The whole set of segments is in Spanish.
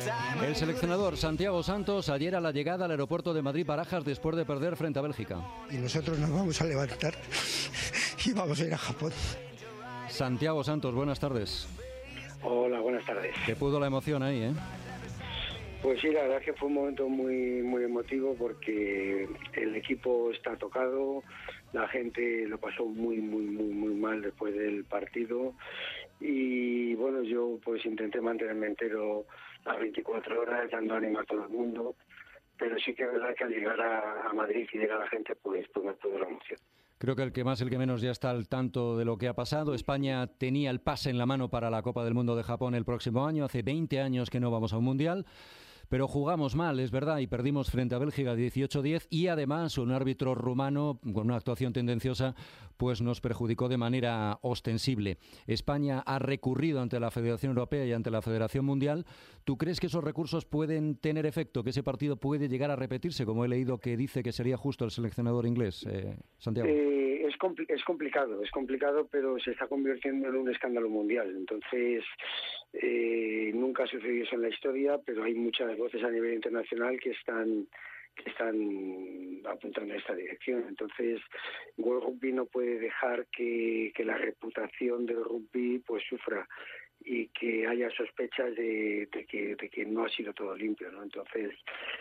El seleccionador Santiago Santos ayer a la llegada al aeropuerto de Madrid-Barajas después de perder frente a Bélgica. Y nosotros nos vamos a levantar y vamos a ir a Japón. Santiago Santos, buenas tardes. Hola, buenas tardes. Te pudo la emoción ahí, ¿eh? Pues sí, la verdad es que fue un momento muy emotivo porque el equipo está tocado, la gente lo pasó muy mal después del partido y bueno, yo pues intenté mantenerme entero las 24 horas dando ánimo a todo el mundo, pero sí que es verdad que al llegar a Madrid y llegar a la gente pues me pudo la emoción. Creo que el que más, el que menos ya está al tanto de lo que ha pasado. España tenía el pase en la mano para la Copa del Mundo de Japón el próximo año. Hace 20 años que no vamos a un Mundial. Pero jugamos mal, es verdad, y perdimos frente a Bélgica 18-10 y además un árbitro rumano con una actuación tendenciosa pues nos perjudicó de manera ostensible. España ha recurrido ante la Federación Europea y ante la Federación Mundial. ¿Tú crees que esos recursos pueden tener efecto, que ese partido puede llegar a repetirse, como he leído que dice que sería justo el seleccionador inglés, Santiago? Es complicado, pero se está convirtiendo en un escándalo mundial. Entonces, nunca ha sucedido eso en la historia, pero hay muchas voces a nivel internacional que están apuntando en esta dirección. Entonces, World Rugby no puede dejar que la reputación del rugby pues sufra y que haya sospechas de que no ha sido todo limpio, ¿no? Entonces,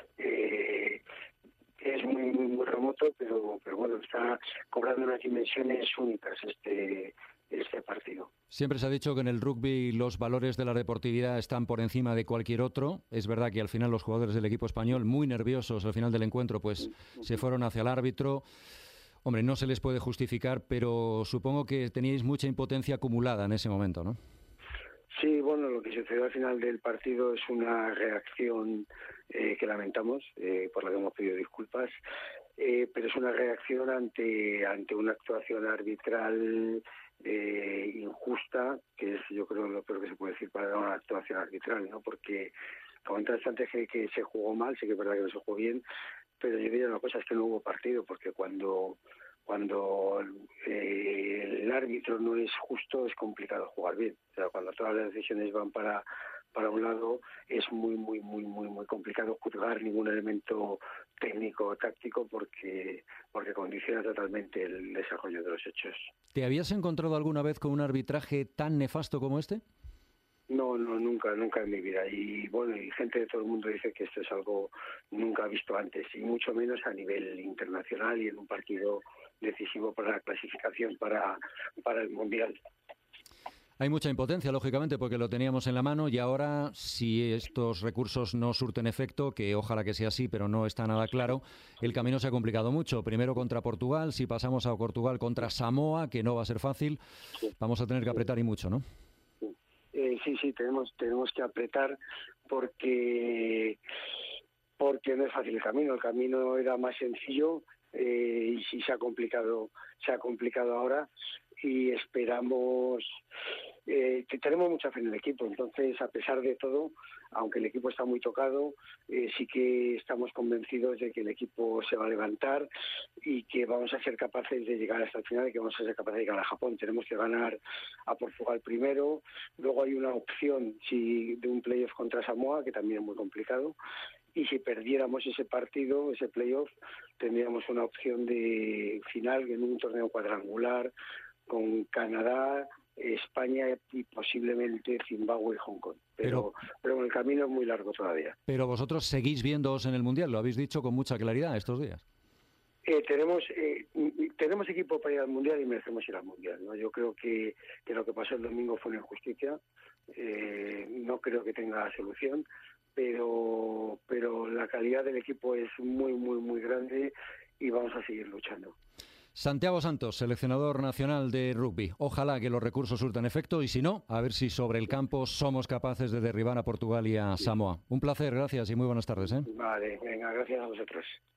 es muy remoto, pero bueno, está cobrando unas dimensiones únicas este partido. Siempre se ha dicho que en el rugby los valores de la deportividad están por encima de cualquier otro. Es verdad que al final los jugadores del equipo español, muy nerviosos al final del encuentro, pues se fueron hacia el árbitro. Hombre, no se les puede justificar, pero supongo que teníais mucha impotencia acumulada en ese momento, ¿no? Sí, bueno, lo que sucedió al final del partido es una reacción que lamentamos, por la que hemos pedido disculpas, pero es una reacción ante una actuación arbitral injusta, que es, yo creo, lo peor que se puede decir para una actuación arbitral, ¿no? Porque comentaste antes que se jugó mal, sí que es verdad que no se jugó bien, pero yo diría una cosa, es que no hubo partido, porque cuando el árbitro no es justo es complicado jugar bien. O sea, cuando todas las decisiones van para un lado es muy complicado juzgar ningún elemento técnico o táctico porque condiciona totalmente el desarrollo de los hechos. ¿Te habías encontrado alguna vez con un arbitraje tan nefasto como este? No, nunca en mi vida. Y bueno, y gente de todo el mundo dice que esto es algo nunca visto antes, y mucho menos a nivel internacional y en un partido decisivo para la clasificación para el Mundial. Hay mucha impotencia, lógicamente, porque lo teníamos en la mano y ahora, si estos recursos no surten efecto, que ojalá que sea así, pero no está nada claro, el camino se ha complicado mucho. Primero contra Portugal, si pasamos a Portugal contra Samoa, que no va a ser fácil, vamos a tener que apretar y mucho, ¿no? Sí, tenemos que apretar porque no es fácil el camino era más sencillo y sí se ha complicado ahora y esperamos que tenemos mucha fe en el equipo. Entonces, a pesar de todo, aunque el equipo está muy tocado, sí que estamos convencidos de que el equipo se va a levantar y que vamos a ser capaces de llegar hasta el final y que vamos a ser capaces de llegar a Japón. Tenemos que ganar a Portugal primero, luego hay una opción de un playoff contra Samoa, que también es muy complicado, y si perdiéramos ese partido, ese playoff, tendríamos una opción de final en un torneo cuadrangular con Canadá, España y posiblemente Zimbabue y Hong Kong. Pero el camino es muy largo todavía. Pero vosotros seguís viéndoos en el Mundial, lo habéis dicho con mucha claridad estos días. Tenemos equipo para ir al Mundial y merecemos ir al Mundial, ¿no? Yo creo que lo que pasó el domingo fue una injusticia. No creo que tenga solución, pero la calidad del equipo es muy grande y vamos a seguir luchando. Santiago Santos, seleccionador nacional de rugby. Ojalá que los recursos surtan efecto y si no, a ver si sobre el campo somos capaces de derribar a Portugal y a Samoa. Un placer, gracias y muy buenas tardes. Vale, venga, gracias a vosotros.